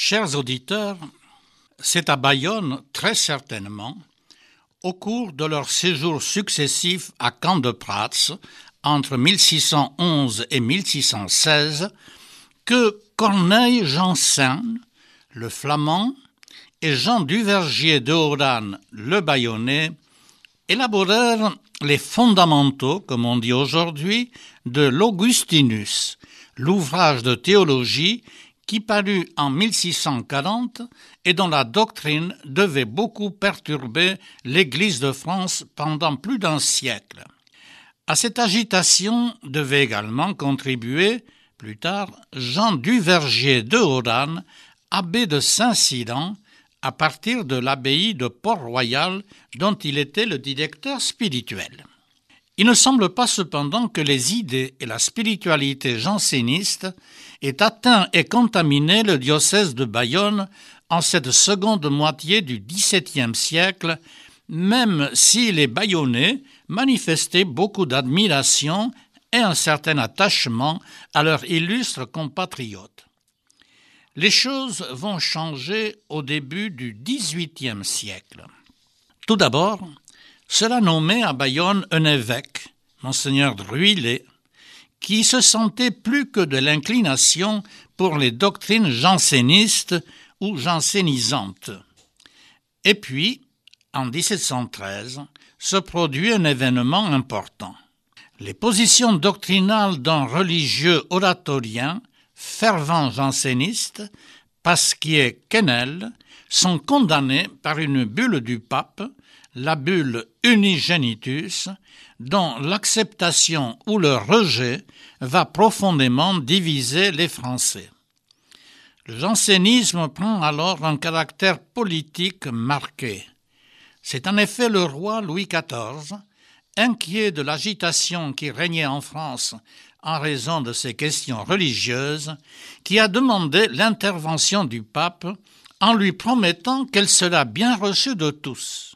Chers auditeurs, c'est à Bayonne, très certainement, au cours de leurs séjours successifs à Camp-de-Prats, entre 1611 et 1616, que Corneille Janssens, le Flamand, et Jean Duvergier de Oran, le Bayonnais, élaborèrent les fondamentaux, comme on dit aujourd'hui, de l'Augustinus, l'ouvrage de théologie qui parut en 1640 et dont la doctrine devait beaucoup perturber l'Église de France pendant plus d'un siècle. À cette agitation devait également contribuer, plus tard, Jean Duvergier de Oran, abbé de Saint-Cyran, à partir de l'abbaye de Port-Royal dont il était le directeur spirituel. Il ne semble pas cependant que les idées et la spiritualité jansénistes aient atteint et contaminé le diocèse de Bayonne en cette seconde moitié du XVIIe siècle, même si les Bayonnais manifestaient beaucoup d'admiration et un certain attachement à leurs illustres compatriotes. Les choses vont changer au début du XVIIIe siècle. Tout d'abord, cela nommait à Bayonne un évêque, Monseigneur Druillet, qui se sentait plus que de l'inclination pour les doctrines jansénistes ou jansénisantes. Et puis, en 1713, se produit un événement important. Les positions doctrinales d'un religieux oratorien, fervent janséniste, Pasquier Quesnel, sont condamnées par une bulle du pape, la bulle Unigenitus, dont l'acceptation ou le rejet va profondément diviser les Français. Le jansénisme prend alors un caractère politique marqué. C'est en effet le roi Louis XIV, inquiet de l'agitation qui régnait en France en raison de ces questions religieuses, qui a demandé l'intervention du pape en lui promettant qu'elle sera bien reçue de tous.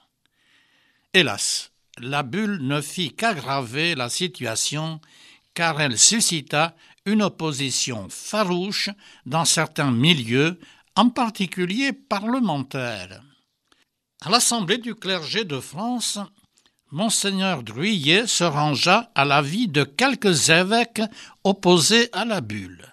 Hélas, la bulle ne fit qu'aggraver la situation car elle suscita une opposition farouche dans certains milieux, en particulier parlementaires. À l'Assemblée du clergé de France, Monseigneur Druillet se rangea à l'avis de quelques évêques opposés à la bulle.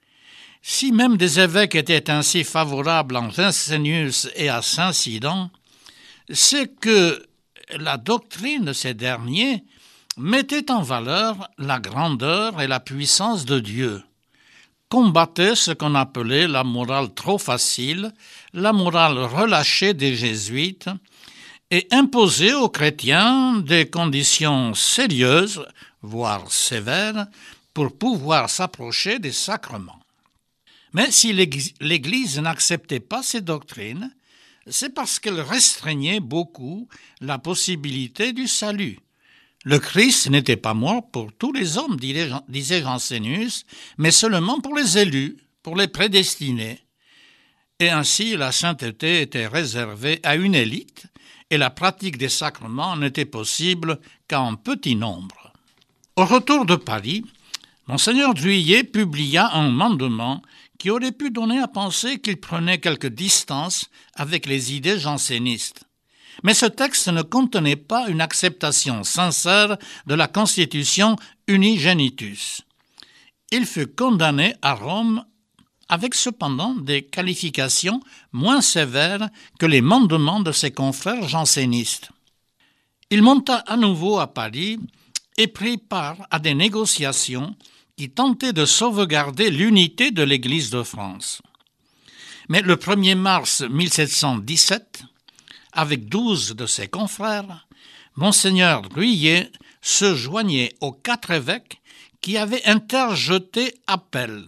Si même des évêques étaient ainsi favorables en Jansénius et à Saint-Cyran, c'est que la doctrine de ces derniers mettait en valeur la grandeur et la puissance de Dieu, combattait ce qu'on appelait la morale trop facile, la morale relâchée des jésuites, et imposait aux chrétiens des conditions sérieuses, voire sévères, pour pouvoir s'approcher des sacrements. Mais si l'Église n'acceptait pas ces doctrines, c'est parce qu'elle restreignait beaucoup la possibilité du salut. Le Christ n'était pas mort pour tous les hommes, disait Jansénius, mais seulement pour les élus, pour les prédestinés. Et ainsi, la sainteté était réservée à une élite, et la pratique des sacrements n'était possible qu'à un petit nombre. Au retour de Paris, Monseigneur Druillet publia un mandement qui aurait pu donner à penser qu'il prenait quelque distance avec les idées jansénistes. Mais ce texte ne contenait pas une acceptation sincère de la Constitution Unigenitus. Il fut condamné à Rome avec cependant des qualifications moins sévères que les mandements de ses confrères jansénistes. Il monta à nouveau à Paris et prit part à des négociations qui tentaient de sauvegarder l'unité de l'Église de France. Mais le 1er mars 1717, avec 12 de ses confrères, Monseigneur Druillet se joignait aux 4 évêques qui avaient interjeté appel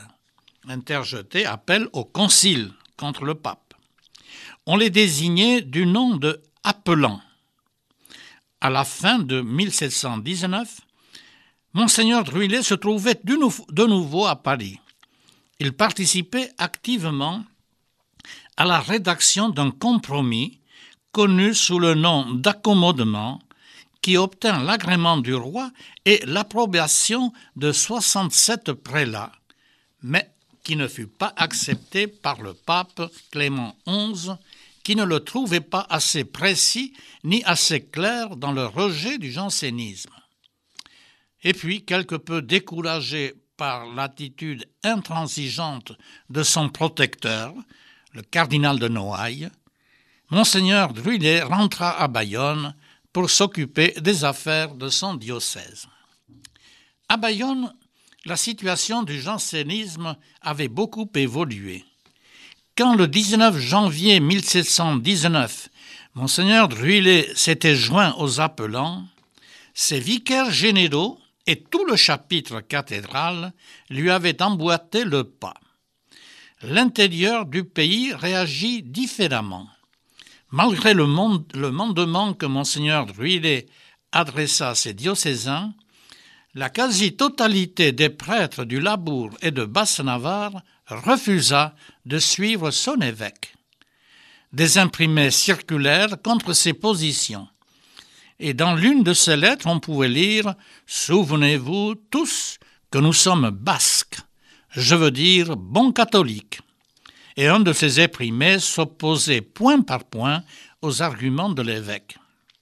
au concile contre le pape. On les désignait du nom de appelants. À la fin de 1719, Monseigneur Druillet se trouvait de nouveau à Paris. Il participait activement à la rédaction d'un compromis connu sous le nom d'accommodement qui obtint l'agrément du roi et l'approbation de 67 prélats, mais qui ne fut pas accepté par le pape Clément XI, qui ne le trouvait pas assez précis ni assez clair dans le rejet du jansénisme. Et puis, quelque peu découragé par l'attitude intransigeante de son protecteur, le cardinal de Noailles, Monseigneur Druillet rentra à Bayonne pour s'occuper des affaires de son diocèse. À Bayonne, la situation du jansénisme avait beaucoup évolué. Quand le 19 janvier 1719, Monseigneur Druillet s'était joint aux appelants, ses vicaires généraux et tout le chapitre cathédral lui avaient emboîté le pas. L'intérieur du pays réagit différemment. Malgré le mandement que Monseigneur Druillet adressa à ses diocésains, la quasi-totalité des prêtres du Labourd et de Basse-Navarre refusa de suivre son évêque. Des imprimés circulèrent contre ces positions. Et dans l'une de ces lettres, on pouvait lire « Souvenez-vous tous que nous sommes basques, je veux dire bons catholiques ». Et un de ces imprimés s'opposait point par point aux arguments de l'évêque.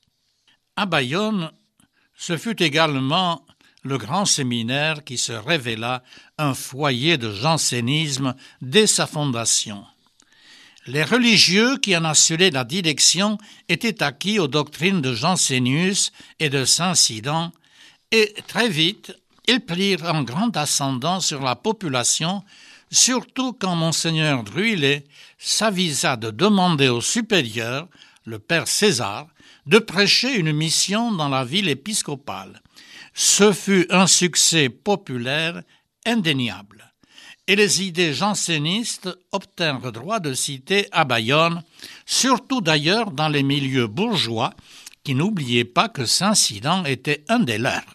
À Bayonne, ce fut également le grand séminaire qui se révéla un foyer de jansénisme dès sa fondation. Les religieux qui en assuraient la direction étaient acquis aux doctrines de Jansénius et de Saint-Sidan, et très vite, ils prirent un grand ascendant sur la population, surtout quand Monseigneur Druillet s'avisa de demander au supérieur, le père César, de prêcher une mission dans la ville épiscopale. Ce fut un succès populaire indéniable. Et les idées jansénistes obtinrent droit de cité à Bayonne, surtout d'ailleurs dans les milieux bourgeois, qui n'oubliaient pas que Saint-Sidan était un des leurs.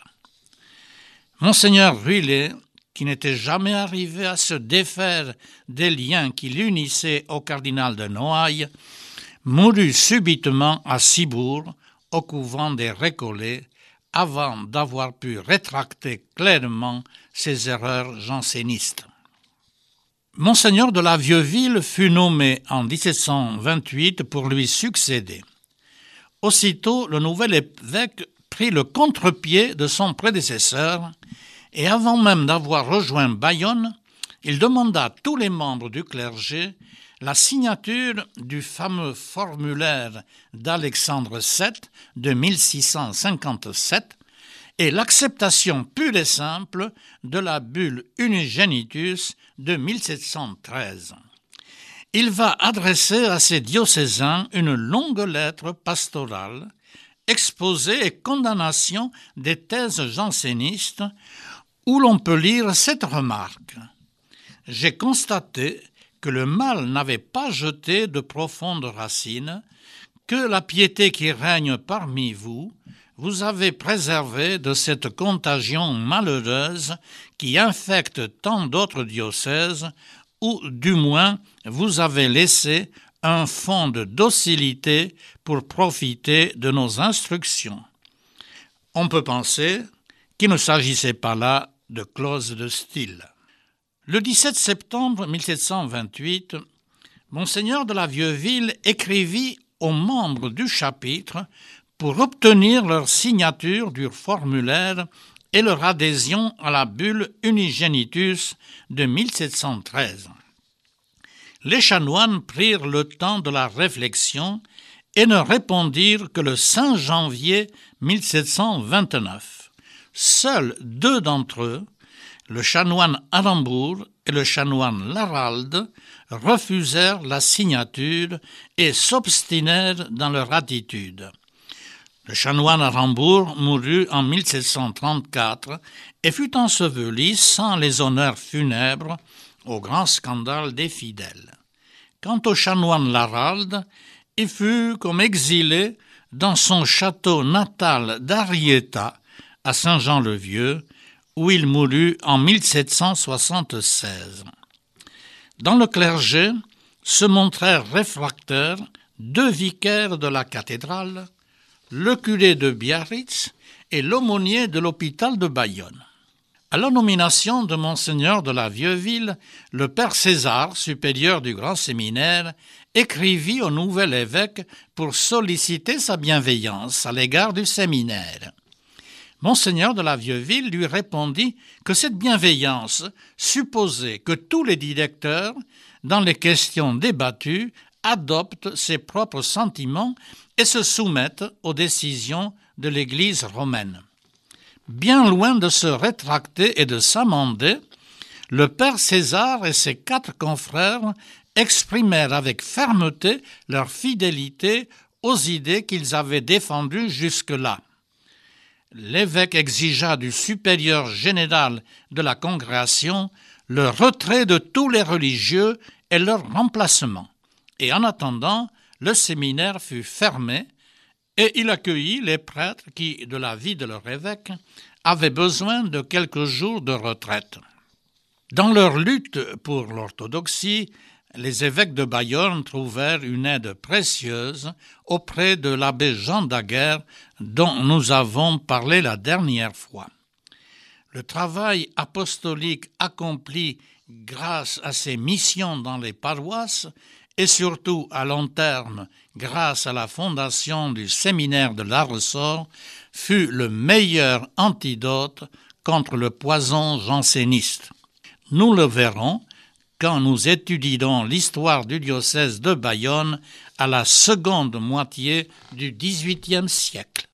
Monseigneur Druillet, qui n'était jamais arrivé à se défaire des liens qui l'unissaient au cardinal de Noailles, mourut subitement à Cibourg, au couvent des Récollets, avant d'avoir pu rétracter clairement ses erreurs jansénistes. Monseigneur de la Vieux-Ville fut nommé en 1728 pour lui succéder. Aussitôt, le nouvel évêque prit le contre-pied de son prédécesseur et avant même d'avoir rejoint Bayonne, il demanda à tous les membres du clergé la signature du fameux formulaire d'Alexandre VII de 1657 et l'acceptation pure et simple de la bulle Unigenitus de 1713. Il va adresser à ses diocésains une longue lettre pastorale, exposé et condamnation des thèses jansénistes, où l'on peut lire cette remarque. « J'ai constaté que le mal n'avait pas jeté de profondes racines, que la piété qui règne parmi vous, vous avez préservé de cette contagion malheureuse qui infecte tant d'autres diocèses, ou du moins vous avez laissé un fond de docilité pour profiter de nos instructions. » On peut penser qu'il ne s'agissait pas là de clause de style. Le 17 septembre 1728, Monseigneur de la Vieux-Ville écrivit aux membres du chapitre pour obtenir leur signature du formulaire et leur adhésion à la bulle Unigenitus de 1713. Les chanoines prirent le temps de la réflexion et ne répondirent que le 5 janvier 1729. Seuls deux d'entre eux, le chanoine Arembourg et le chanoine Laralde, refusèrent la signature et s'obstinèrent dans leur attitude. Le chanoine Arembourg mourut en 1734 et fut enseveli sans les honneurs funèbres, au grand scandale des fidèles. Quant au chanoine Laralde, il fut comme exilé dans son château natal d'Arietta, à Saint-Jean-le-Vieux, où il mourut en 1776. Dans le clergé se montrèrent réfractaires deux vicaires de la cathédrale, le curé de Biarritz et l'aumônier de l'hôpital de Bayonne. À la nomination de Monseigneur de la Vieux-Ville, le père César, supérieur du grand séminaire, écrivit au nouvel évêque pour solliciter sa bienveillance à l'égard du séminaire. Monseigneur de la Vieux-Ville lui répondit que cette bienveillance supposait que tous les directeurs, dans les questions débattues, adoptent ses propres sentiments et se soumettent aux décisions de l'Église romaine. Bien loin de se rétracter et de s'amender, le père César et ses 4 confrères exprimèrent avec fermeté leur fidélité aux idées qu'ils avaient défendues jusque-là. L'évêque exigea du supérieur général de la congrégation le retrait de tous les religieux et leur remplacement. Et en attendant, le séminaire fut fermé et il accueillit les prêtres qui, de la vie de leur évêque, avaient besoin de quelques jours de retraite. Dans leur lutte pour l'orthodoxie, les évêques de Bayonne trouvèrent une aide précieuse auprès de l'abbé Jean Daguerre dont nous avons parlé la dernière fois. Le travail apostolique accompli grâce à ses missions dans les paroisses et surtout à long terme grâce à la fondation du séminaire de La Ressort fut le meilleur antidote contre le poison janséniste. Nous le verrons quand nous étudierons l'histoire du diocèse de Bayonne à la seconde moitié du XVIIIe siècle.